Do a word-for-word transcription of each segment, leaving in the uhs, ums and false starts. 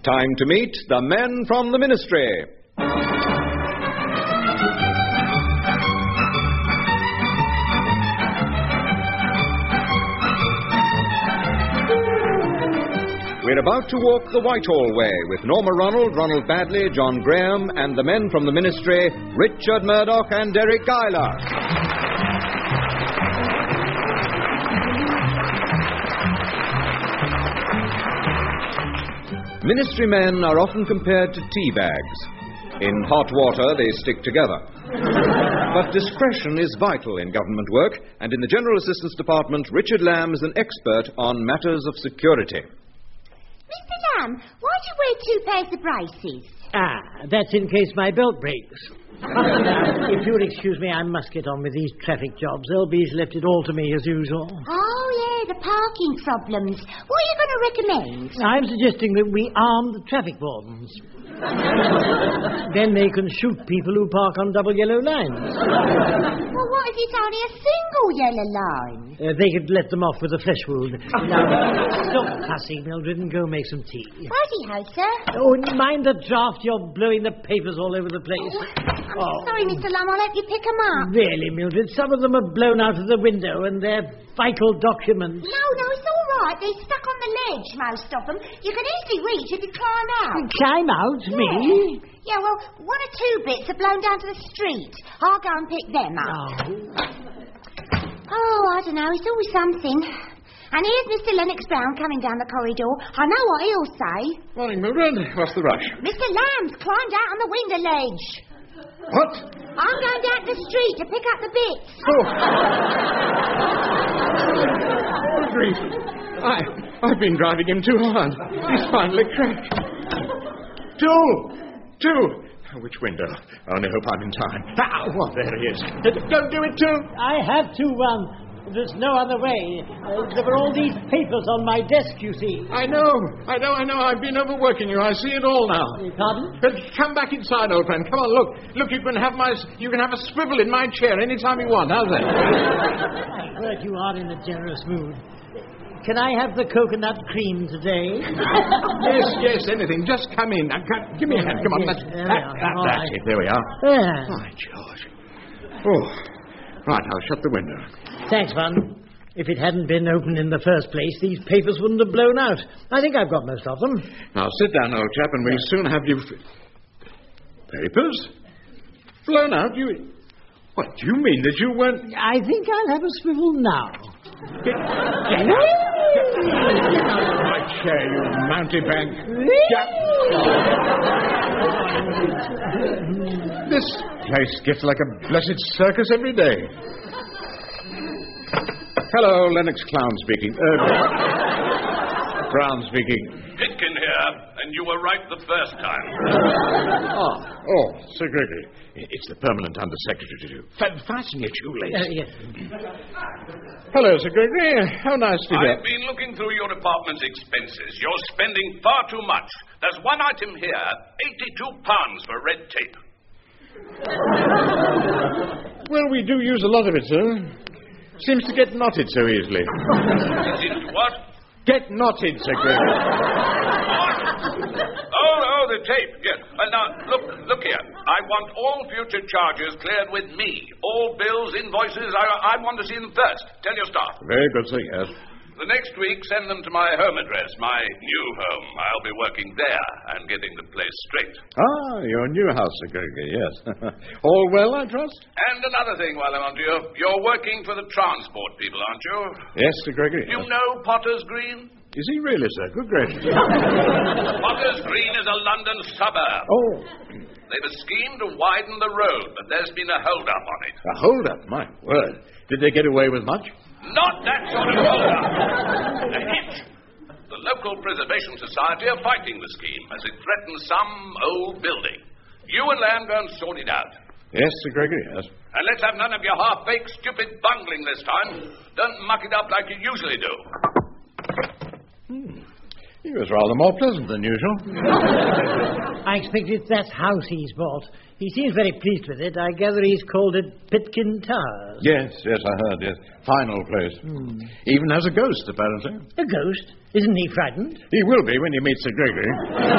time to meet the men from the Ministry. We're about to walk the Whitehall way with Norma Ronald, Ronald Badley, John Graham, and the men from the Ministry, Richard Murdoch and Derek Guyler. Ministry men are often compared to tea bags. In hot water, they stick together. But discretion is vital in government work, and in the General Assistance Department, Richard Lamb is an expert on matters of security. Mister Lamb, why do you wear two pairs of braces? Ah, that's in case my belt breaks. If you'll excuse me, I must get on with these traffic jobs. L B's left it all to me as usual. Oh, yeah, the parking problems. What are you going to recommend? I'm suggesting that we arm the traffic wardens. Then they can shoot people who park on double yellow lines. Well, what if it's only a single yellow line? Uh, they could let them off with a flesh wound. Now, stop fussing, Mildred, and go make some tea. Righty-ho, sir. Oh, mind the draft. You're blowing the papers all over the place. Oh. Sorry, Mister Lamb, I'll help you pick them up. Really, Mildred, some of them are blown out of the window, and they're vital documents. No, no, it's all right. They're stuck on the ledge, most of them. You can easily reach if you climb out. Climb out? Yeah. Me? Yeah, well, one or two bits are blown down to the street. I'll go and pick them up. Oh. Oh, I don't know. It's always something. And here's Mister Lennox Brown coming down the corridor. I know what he'll say. Morning, Mildred. What's the rush? Mister Lamb's climbed out on the window ledge. What? I'm going down to the street to pick up the bits. Oh. Good grief. I, I've been driving him too hard. He's finally cracked. Two! Two! Which window? I only hope I'm in time. Ah, well, there he is. Don't do it, Two! I have to run. There's no other way. Uh, there were all these papers on my desk, you see. I know, I know, I know. I've been overworking you. I see it all now. Uh, pardon? But come back inside, old friend. Come on, look. Look, you can have my, you can have a swivel in my chair any time you want. How's that? I heard you are in a generous mood. Can I have the coconut cream today? Yes, yes, anything. Just come in. Now, come, give me a hand. Come on. Yes, That's, there we that, are. that, All that's right. it. There we are. Yeah. My George. Oh, right. I'll shut the window. Thanks, Van. If it hadn't been open in the first place, these papers wouldn't have blown out. I think I've got most of them. Now, sit down, old chap, and we'll soon have you... F- papers? Blown out? You... What, do you mean that you weren't... I think I'll have a swivel now. Get, get out. Get out of my chair, you mountebank. Get... This place gets like a blessed circus every day. Hello, Lennox Clown speaking. Uh, Brown speaking. Pitkin here, and you were right the first time. Ah, oh, Sir Gregory. It's the permanent undersecretary to you. F- fasten your shoelace. Uh, yes. Hello, Sir Gregory. How nice to hear. I've been looking through your department's expenses. You're spending far too much. There's one item here, eighty-two pounds for red tape. Well, we do use a lot of it, sir. Seems to get knotted so easily. It seems to what? Get knotted, Sir Gregory. Oh, oh, the tape, yes. Uh, now, look, look here. I want all future charges cleared with me. All bills, invoices, I, I want to see them first. Tell your staff. Very good, sir, yes. The next week, send them to my home address, my new home. I'll be working there and getting the place straight. Ah, your new house, Sir Gregory, yes. All well, I trust? And another thing while I'm on to you. You're working for the transport people, aren't you? Yes, Sir Gregory. You know Potter's Green? Is he really, sir? Good gracious. Potter's Green is a London suburb. Oh. They've a scheme to widen the road, but there's been a hold-up on it. A hold-up? My word. Did they get away with much? Not that sort of hold-up. A hit. The local preservation society are fighting the scheme as it threatens some old building. You and Lamb go and sort it out. Yes, Sir Gregory, yes. And let's have none of your half-baked, stupid bungling this time. Don't muck it up like you usually do. Hmm. He was rather more pleasant than usual. I expect it's that house he's bought. He seems very pleased with it. I gather he's called it Pitkin Towers. Yes, yes, I heard, yes. Fine old place. Hmm. Even has a ghost, apparently. A ghost? Isn't he frightened? He will be when he meets Sir Gregory.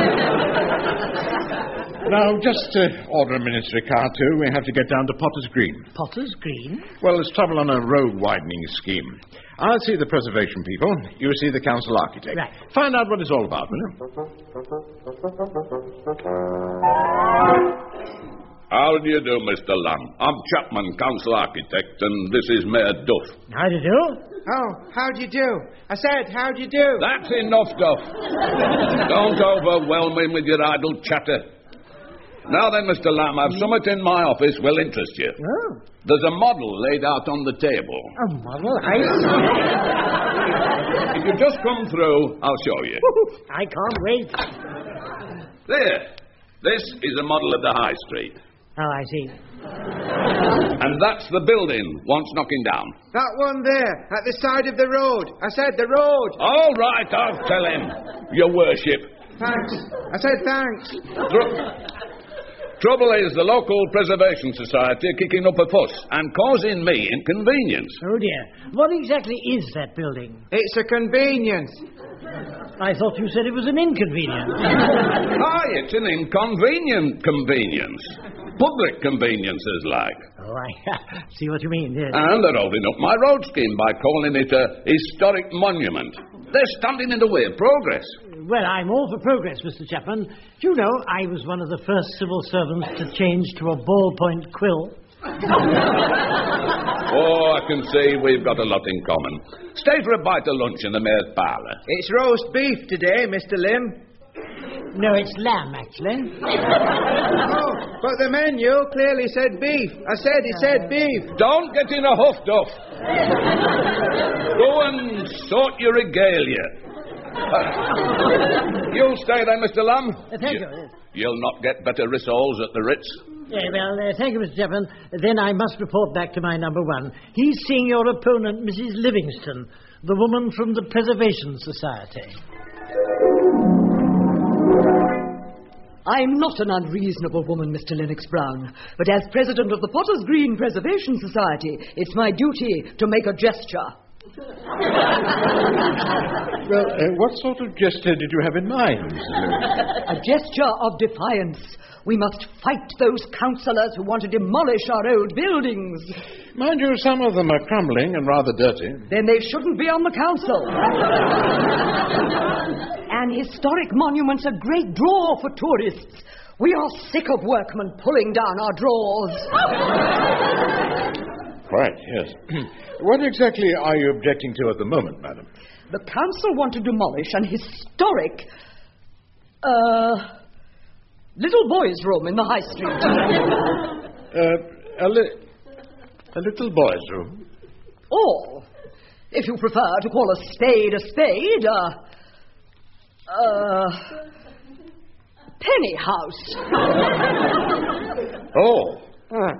Now, just uh, order a ministry car, too. We have to get down to Potter's Green. Potter's Green? Well, there's trouble on a road-widening scheme. I'll see the preservation people. You see the council architect. Right. Find out what it's all about, will you? How do you do, Mister Lamb? I'm Chapman, council architect, and this is Mayor Duff. How do you do? Oh, how do you do? I said, how do you do? That's enough, Duff. Don't overwhelm me with your idle chatter. Now then, Mister Lamb, I've something in my office will interest you. Oh. There's a model laid out on the table. A model? I see. If you just come through, I'll show you. I can't wait. There. This is a model of the High Street. Oh, I see. And that's the building once knocking down. That one there, at the side of the road. I said the road. All right, I'll tell him. Your worship. Thanks. I said thanks. Tr- Trouble is, the local preservation society are kicking up a fuss and causing me inconvenience. Oh, dear. What exactly is that building? It's a convenience. I thought you said it was an inconvenience. Aye, it's an inconvenient convenience. Public conveniences, like. Oh, I see what you mean, yes. And they're holding up my road scheme by calling it a historic monument. They're standing in the way of progress. Well, I'm all for progress, Mister Chapman. Do you know, I was one of the first civil servants to change to a ballpoint quill. Oh, I can see we've got a lot in common. Stay for a bite of lunch in the mayor's parlour. It's roast beef today, Mister Lim. No, it's lamb, actually. Oh, but the menu clearly said beef. I said it said beef. Don't get in a huff, Duff. Go and sort your regalia. Uh, you'll stay there, Mister Lamb? Uh, thank you. you. You'll not get better rissoles at the Ritz. Yeah, well, uh, thank you, Mister Chapman. Then I must report back to my number one. He's seeing your opponent, Missus Livingston, the woman from the Preservation Society. I'm not an unreasonable woman, Mister Lennox Brown, but as president of the Potter's Green Preservation Society, it's my duty to make a gesture. Well, uh, what sort of gesture did you have in mind? A gesture of defiance. We must fight those councillors who want to demolish our old buildings. Mind you, some of them are crumbling and rather dirty. Then they shouldn't be on the council. And historic monuments are great draw for tourists. We are sick of workmen pulling down our drawers. Quite, yes. What exactly are you objecting to at the moment, madam? The council want to demolish an historic, uh, little boys' room in the High Street. uh, a, li- a little boys' room? Or, if you prefer to call a spade a spade, uh, uh, penny house. Oh. Uh.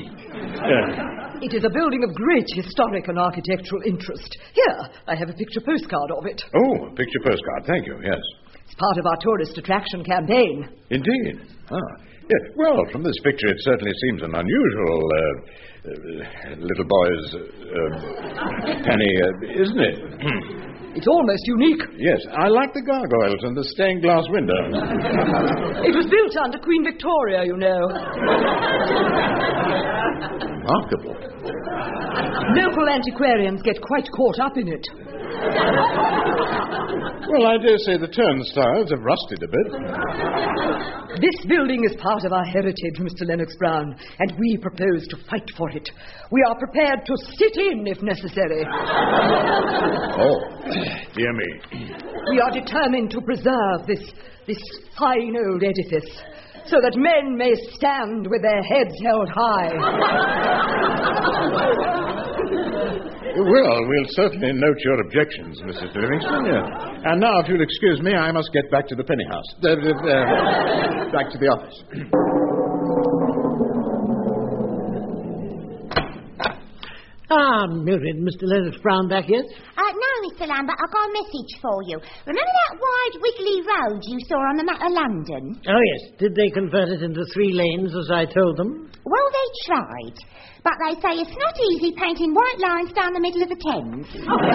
It is a building of great historic and architectural interest. Here, I have a picture postcard of it. Oh, a picture postcard, thank you, yes. It's part of our tourist attraction campaign. Indeed. Ah, yes. Well, from this picture, it certainly seems an unusual uh, uh, little boy's uh, penny, uh, isn't it? It's almost unique. Yes, I like the gargoyles and the stained glass window. It was built under Queen Victoria, you know. Remarkable. Local antiquarians get quite caught up in it. Well, I dare say the turnstiles have rusted a bit. This building is part of our heritage, Mister Lennox Brown, and we propose to fight for it. We are prepared to sit in if necessary. Oh, dear me. We are determined to preserve this, this fine old edifice, so that men may stand with their heads held high. Well, we'll certainly note your objections, Missus Livingston. Yeah. And now, if you'll excuse me, I must get back to the penny house. Uh, uh, back to the office. Ah, Mildred, Mister Lennox Brown back yet? Uh, no, Mister Lambert, I've got a message for you. Remember that wide, wiggly road you saw on the map of London? Oh, yes. Did they convert it into three lanes as I told them? Well, they tried. But they say it's not easy painting white lines down the middle of the Thames.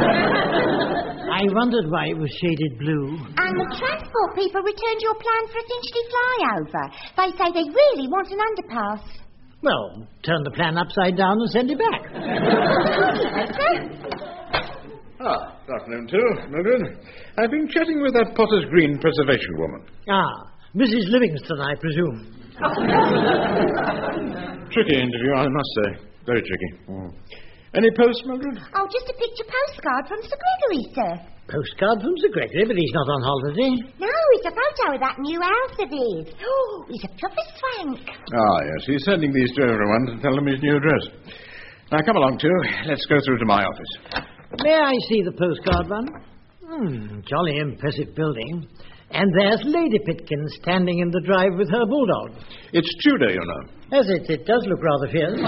I wondered why it was shaded blue. And the transport people returned your plan for a Finchley flyover. They say they really want an underpass. Well, turn the plan upside down and send it back. Ah, good afternoon, too, Mildred. I've been chatting with that Potter's Green preservation woman. Ah, Missus Livingston, I presume. Tricky interview, I must say. Very tricky. Mm. Any post, Mildred? Oh, just a picture postcard from Sir Gregory, sir. Postcard from Sir Gregory, but he's not on holiday. No, it's a photo of that new house of his. Oh, he's a proper swank. Ah, yes, he's sending these to everyone to tell them his new address. Now, come along, too. Let's go through to my office. May I see the postcard one? Hmm, jolly impressive building. And there's Lady Pitkin standing in the drive with her bulldog. It's Tudor, you know. As it, it does look rather fierce.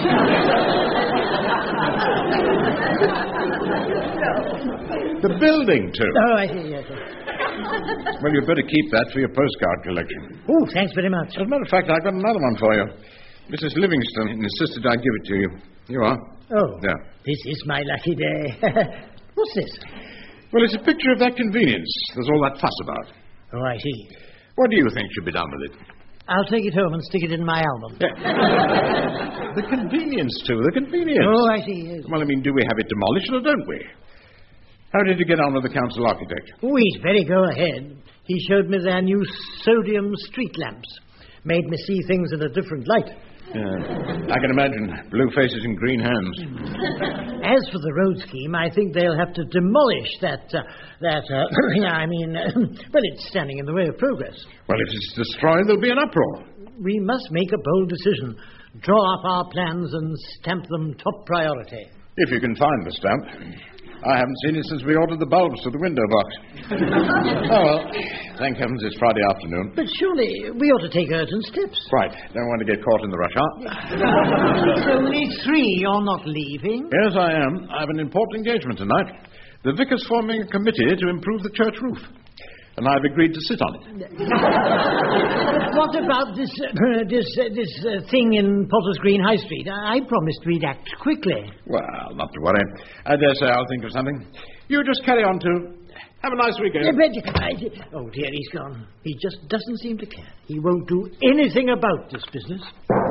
The building, too. Oh, I see, yes, yes. Well, you'd better keep that for your postcard collection. Oh, thanks very much. As a matter of fact, I've got another one for you. Missus Livingston insisted I give it to you. You are. Oh, yeah. This is my lucky day. What's this? Well, it's a picture of that convenience there's all that fuss about. Oh, I see. What do you think should be done with it? I'll take it home and stick it in my album. Yeah. The convenience, too, the convenience. Oh, I see, yes. Well, I mean, do we have it demolished or don't we? How did you get on with the council architect? Oh, he's very go-ahead. He showed me their new sodium street lamps. Made me see things in a different light. Yeah. I can imagine. Blue faces and green hands. As for the road scheme, I think they'll have to demolish that, uh, that, uh, I mean, uh, well, it's standing in the way of progress. Well, if it's destroyed, there'll be an uproar. We must make a bold decision. Draw up our plans and stamp them top priority. If you can find the stamp. I haven't seen it since we ordered the bulbs to the window box. Oh, well, thank heavens it's Friday afternoon. But surely we ought to take urgent steps. Right. Don't want to get caught in the rush hour. It's only three. You're not leaving. Yes, I am. I have an important engagement tonight. The vicar's forming a committee to improve the church roof. And I've agreed to sit on it. What about this uh, this uh, this uh, thing in Potter's Green High Street? I promised we'd act quickly. Well, not to worry. I dare say I'll think of something. You just carry on, too. Have a nice weekend. Uh, oh, dear, he's gone. He just doesn't seem to care. He won't do anything about this business.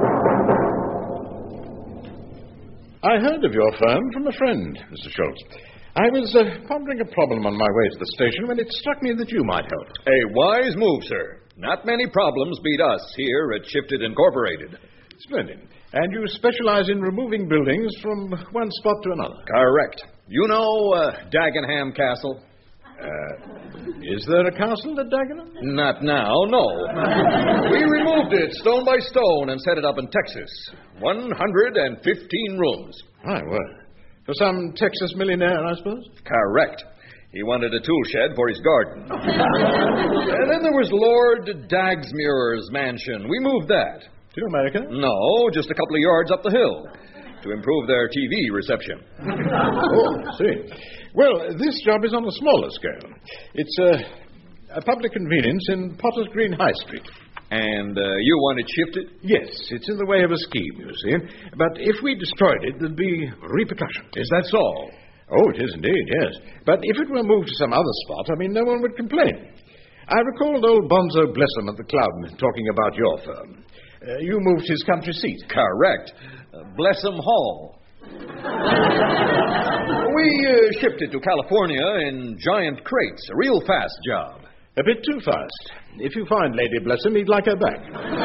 I heard of your firm from a friend, Mister Schultz. I was uh, pondering a problem on my way to the station when it struck me that you might help. A wise move, sir. Not many problems beat us here at Shifted Incorporated. Splendid. And you specialize in removing buildings from one spot to another. Correct. You know uh, Dagenham Castle? Uh, is there a castle at Dagenham? Not now, no. We removed it stone by stone and set it up in Texas. one hundred fifteen rooms. My word. For some Texas millionaire, I suppose? Correct. He wanted a tool shed for his garden. And then there was Lord Dagsmuir's mansion. We moved that. To America? No, just a couple of yards up the hill. To improve their T V reception. Oh, I see. Well, this job is on a smaller scale. It's a, a public convenience in Potter's Green High Street. And uh, you want it shifted? Yes, it's in the way of a scheme, you see. But if we destroyed it, there'd be repercussions. Is that so? Oh, it is indeed, yes. But if it were moved to some other spot, I mean, no one would complain. I recalled old Bonzo Blessum at the club talking about your firm. Uh, you moved his country seat. Correct. Uh, Blessum Hall. We uh, shipped it to California in giant crates. A real fast job. A bit too fast. If you find Lady Blessum, he'd like her back.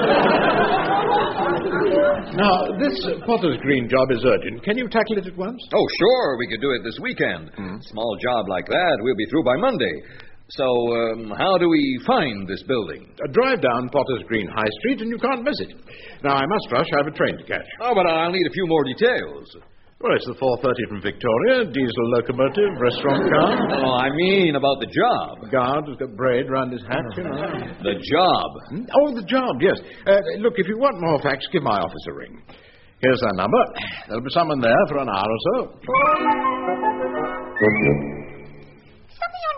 Now, this uh, Potter's Green job is urgent. Can you tackle it at once? Oh, sure. We could do it this weekend. Mm. Small job like that, we'll be through by Monday. So, um, how do we find this building? Uh, drive down Potter's Green High Street and you can't miss it. Now, I must rush. I have a train to catch. Oh, but I'll need a few more details. Well, it's the four thirty from Victoria, diesel locomotive, restaurant car. Oh, I mean about the job. Guard who's got braid round his hat, you know. The job. Hmm? Oh, the job, yes. Uh, look, if you want more facts, give my office a ring. Here's our number. There'll be someone there for an hour or so.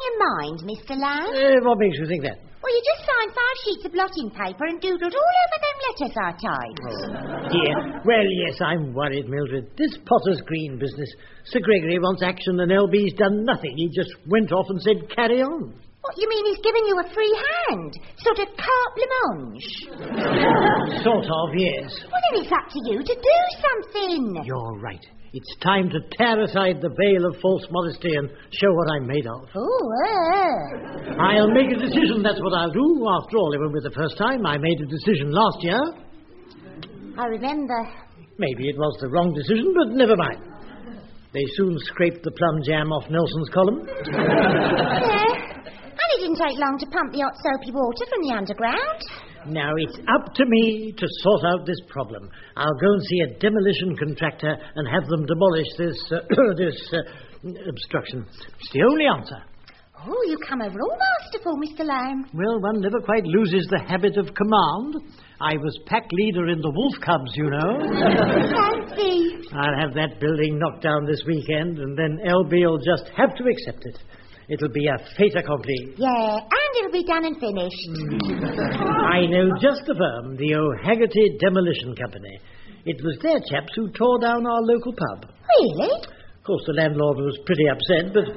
your mind, Mister Lamb? Uh, what makes you think that? Well, you just signed five sheets of blotting paper and doodled all over them letters I typed. Oh, dear. Well, yes, I'm worried, Mildred. This Potter's Green business. Sir Gregory wants action and L B's done nothing. He just went off and said, carry on. What, you mean he's giving you a free hand? Sort of carte blanche? Sort of, yes. Well, then it's up to you to do something. You're right. It's time to tear aside the veil of false modesty and show what I'm made of. Oh, uh. I'll make a decision, that's what I'll do. After all, it won't be the first time. I made a decision last year. I remember. Maybe it was the wrong decision, but never mind. They soon scraped the plum jam off Nelson's column. Yeah. And it didn't take long to pump the hot soapy water from the underground. Now, it's up to me to sort out this problem. I'll go and see a demolition contractor and have them demolish this, uh, this uh, obstruction. It's the only answer. Oh, you come over all masterful, Mister Lamb. Well, one never quite loses the habit of command. I was pack leader in the Wolf Cubs, you know. Fancy. I'll have that building knocked down this weekend, and then L B will just have to accept it. It'll be a fait accompli. Yeah, and it'll be done and finished. I know just the firm, the O'Haggerty Demolition Company. It was their chaps who tore down our local pub. Really? Of course, the landlord was pretty upset, but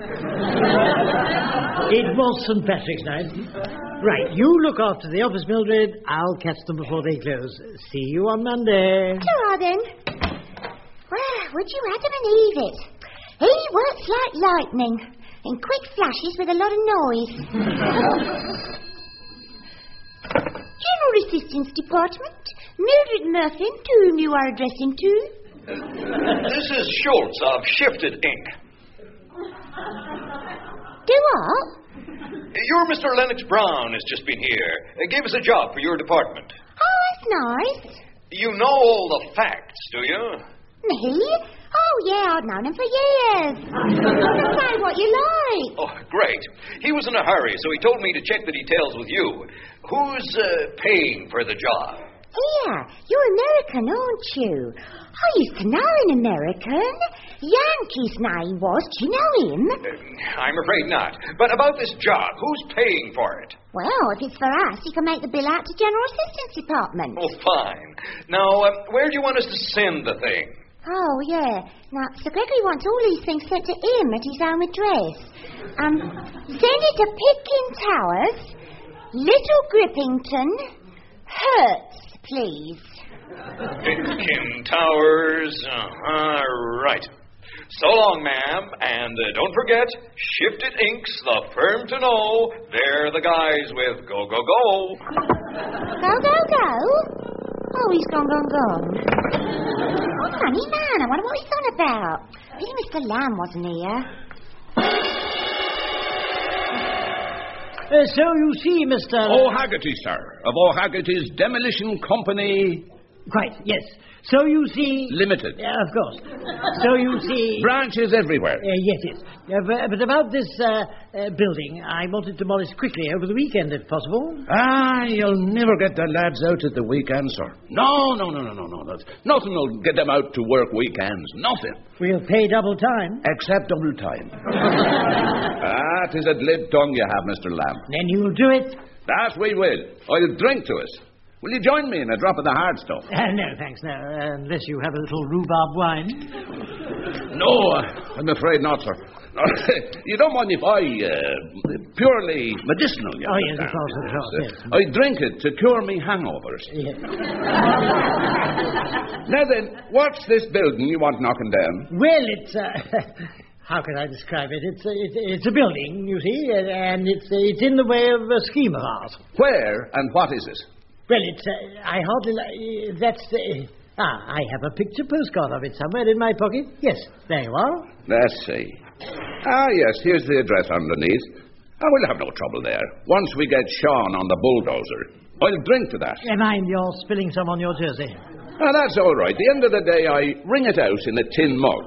it was Saint Patrick's night. Right, you look after the office, Mildred. I'll catch them before they close. See you on Monday. Ta-ra, then. Well, would you Adam and Eve it? He works like lightning. In quick flashes with a lot of noise. General Assistance Department, Mildred Murphy, to whom you are addressing to. This is Schultz of Shifted Incorporated. Do what? Your Mister Lennox Brown has just been here. He gave us a job for your department. Oh, that's nice. You know all the facts, do you? Me? Oh, yeah, I've known him for years. Say what you like. Oh, great. He was in a hurry, so he told me to check the details with you. Who's uh, paying for the job? Here, you're American, aren't you? I used to know an American. Yankee's name was. Do you know him? Uh, I'm afraid not. But about this job, who's paying for it? Well, if it's for us, you can make the bill out to General Assistance Department. Oh, fine. Now, um, where do you want us to send the thing? Oh, yeah. Now, Sir Gregory wants all these things sent to him at his home address. Um, send it to Pitkin Towers, Little Grippington, Hertz, please. Pitkin Towers, uh-huh, right. So long, ma'am, and uh, don't forget, Shifted Inks, the firm to know. They're the guys with go, go, go. Go, go, go? Oh, he's gone, gone, gone. Oh, funny man, I wonder what he's on about. Maybe Mister Lamb wasn't here. Uh, so you see, Mister O'Haggerty, sir, of O'Haggerty's Demolition Company. Quite, yes. So you see... Limited. Yeah, of course. So you see... Branches everywhere. Uh, yes, yes. Uh, but, but about this uh, uh, building, I want it demolished quickly over the weekend, if possible. Ah, you'll never get the lads out at the weekend, sir. No, no, no, no, no, no. That's, nothing will get them out to work weekends. Nothing. We'll pay double time. Except double time. Ah, 'tis a glib tongue you have, Mister Lamb. Then you'll do it? That we will. I'll drink to us. Will you join me in a drop of the hard stuff? Uh, no, thanks, no. Uh, unless you have a little rhubarb wine. No, uh, I'm afraid not, sir. You don't mind if I, uh, purely medicinal, you Oh, yes, understand? of course, of course, yes. I drink it to cure me hangovers. Yes. Now then, what's this building you want knocking down? Well, it's, uh... how can I describe it? It's a, it, it's a building, you see, and it's, it's in the way of a scheme of ours. Where and what is it? Well, it's, uh, I hardly like, that's, uh, ah, I have a picture postcard of it somewhere in my pocket. Yes, there you are. Let's see. Ah, yes, here's the address underneath. Oh, we'll have no trouble there. Once we get Sean on the bulldozer, I'll drink to that. Uh, mind, you're spilling some on your jersey. Ah, that's all right. At the end of the day, I wring it out in a tin mug.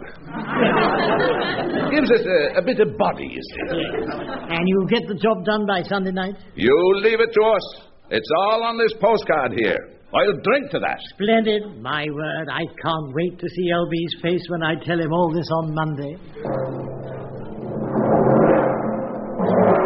Gives it a, a bit of body, you see. And you'll get the job done by Sunday night? You leave it to us. It's all on this postcard here. I'll drink to that. Splendid. My word, I can't wait to see L B's face when I tell him all this on Monday.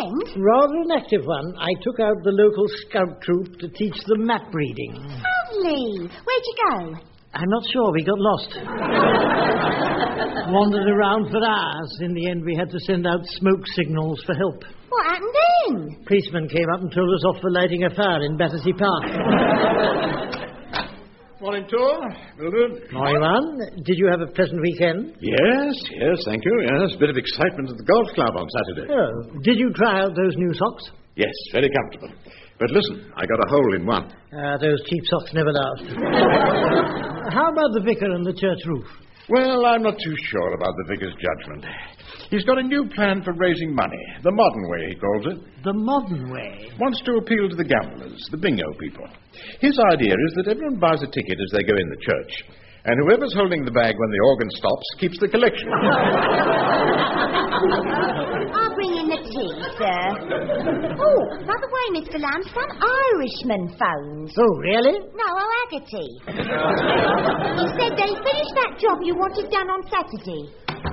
weekend? Rather an active one. I took out the local scout troop to teach them map reading. Lovely. Where'd you go? I'm not sure. We got lost. Wandered around for hours. In the end, we had to send out smoke signals for help. What happened then? Policeman came up and told us off for lighting a fire in Battersea Park. Morning, Tor. Mildred. Morning, man. Did you have a pleasant weekend? Yes, yes, thank you. Yes, a bit of excitement at the golf club on Saturday. Oh. Did you try out those new socks? Yes, very comfortable. But listen, I got a hole in one. Ah, those cheap socks never last. How about the vicar and the church roof? Well, I'm not too sure about the vicar's judgment. He's got a new plan for raising money. The modern way, he calls it. The modern way? Wants to appeal to the gamblers, the bingo people. His idea is that everyone buys a ticket as they go in the church. And whoever's holding the bag when the organ stops keeps the collection. I'll bring in the tea, sir. Oh, by the way, Mister Lamb, some Irishman phones. Oh, really? No, O'Haggerty. He said they finished that job you wanted done on Saturday.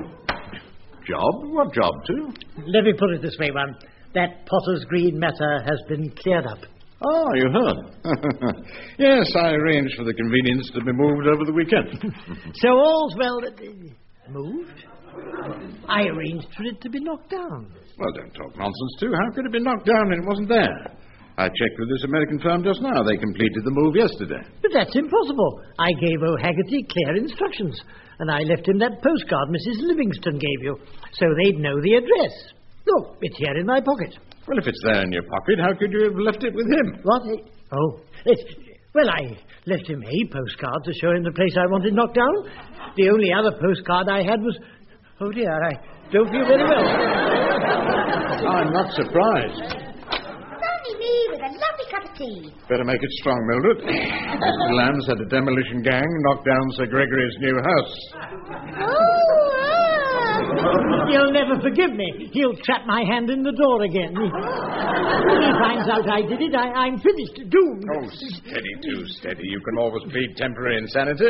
Job? What job, too? Let me put it this way, one. That Potter's Green matter has been cleared up. Oh, you heard? Yes, I arranged for the convenience to be moved over the weekend. So all's well that... Uh, moved? I arranged for it to be knocked down. Well, don't talk nonsense, too. How could it be knocked down when it wasn't there? I checked with this American firm just now. They completed the move yesterday. But that's impossible. I gave O'Haggerty clear instructions, and I left him that postcard Missus Livingston gave you, so they'd know the address. Look, it's here in my pocket. Well, if it's there in your pocket, how could you have left it with him? What? Oh, it's... Well, I left him a postcard to show him the place I wanted knocked down. The only other postcard I had was... Oh, dear, I don't feel very well. I'm not surprised. Only me with a lovely cup of tea. Better make it strong, Mildred. Mister Lamb's had a demolition gang knock down Sir Gregory's new house. Oh, ah. He'll never forgive me. He'll trap my hand in the door again. When he finds out I did it, I, I'm finished, doomed. Oh, steady, too steady. You can always plead temporary insanity.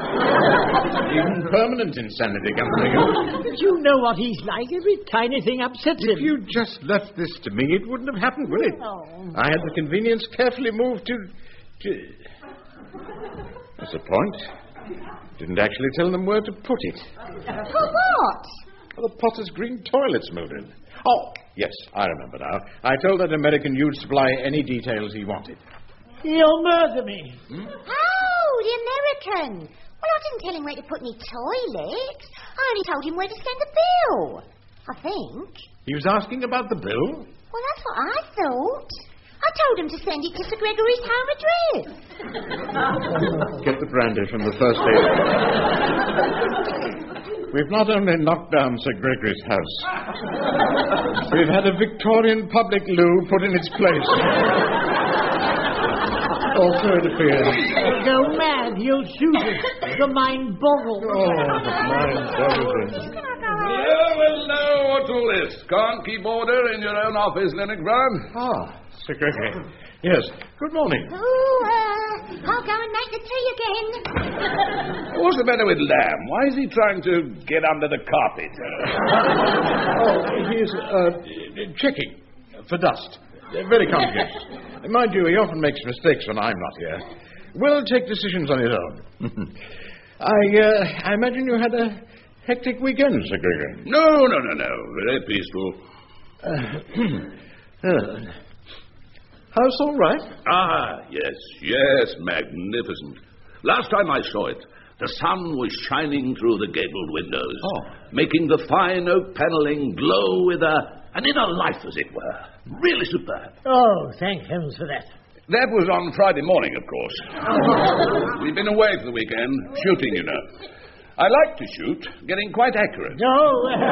Even permanent insanity can bring you. But you know what he's like. Every tiny thing upsets him. If you just left this to me, it wouldn't have happened, would it? Oh. I had the convenience carefully moved to... to... That's the point. Didn't actually tell them where to put it. For what? The Potter's Green toilets, Mildred. Oh, yes, I remember now. I told that American you'd supply any details he wanted. He'll murder me. Hmm? Oh, the American. Well, I didn't tell him where to put me toilet. I only told him where to send the bill. I think. He was asking about the bill? Well, that's what I thought. I told him to send it to Sir Gregory's home address. Get the brandy from the first aid. We've not only knocked down Sir Gregory's house, we've had a Victorian public loo put in its place. Also, it appears. Go mad. He'll shoot us. The mind boggles. Oh, the mind boggles. Yeah, well, now, what's all this? Can't keep order in your own office, Lennox Brown? Ah, Sir Gregory. Yes. Good morning. Oh, uh, I'll go and make the tea again. What's the matter with Lamb? Why is he trying to get under the carpet? Oh, he's uh, checking for dust. Very complicated. Mind you, he often makes mistakes when I'm not here. Will take decisions on his own. I, uh, I imagine you had a hectic weekend, Sir Gregory. No, no, no, no. Very peaceful. Uh, uh, house all right? Ah, yes, yes, magnificent. Last time I saw it, the sun was shining through the gabled windows, oh. making the fine oak panelling glow with a, an inner life, as it were. Really superb. Oh, thank heavens for that. That was on Friday morning, of course. We've been away for the weekend, shooting, you know. I like to shoot, getting quite accurate. No.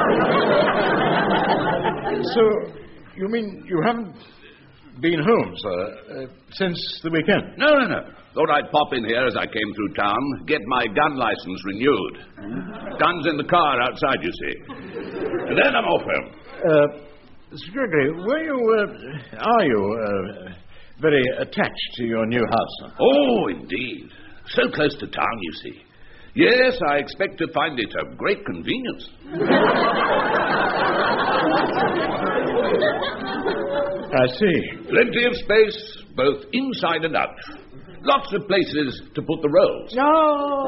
So, you mean you haven't been home, sir, uh, since the weekend? No, no, no. Thought I'd pop in here as I came through town, get my gun license renewed. Gun's in the car outside, you see. And then I'm off home. Uh, Sir Gregory, were you, uh, are you, uh, very attached to your new house? Oh, indeed. So close to town, you see. Yes, I expect to find it of great convenience. I see. Plenty of space, both inside and out. Lots of places to put the rolls. No!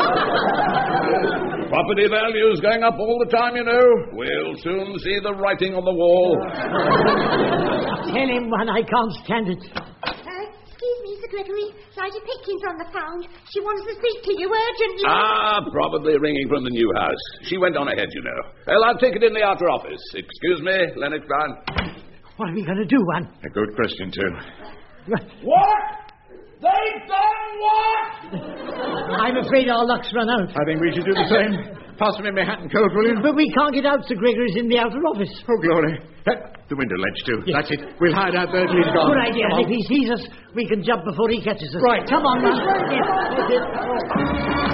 Property values going up all the time, you know. We'll soon see the writing on the wall. Tell him, one, I can't stand it. Uh, excuse me, Sir Gregory. Sergeant Pitkins on the phone. She wants to speak to you urgently. Ah, probably ringing from the new house. She went on ahead, you know. Well, I'll take it in the outer office. Excuse me, Lennox Brown. What are we going to do, one? A good question, too. What? They've done what? I'm afraid our luck's run out. I think we should do the same. Pass me my hat and coat, will you? But we can't get out. Sir Gregory's in the outer office. Oh, glory. That, the window ledge, too. Yes. That's it. We'll hide out there till he's gone. Good idea. And if he sees us, we can jump before he catches us. Right. Come on, man. Yes, that's it.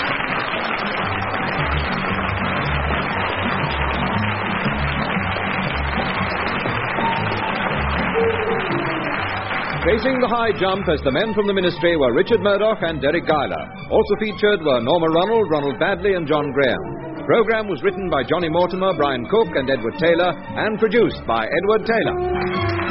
Facing the high jump as the men from the ministry were Richard Murdoch and Derek Guyler. Also featured were Norma Ronald, Ronald Badley and John Graham. The programme was written by Johnny Mortimer, Brian Cook and Edward Taylor and produced by Edward Taylor.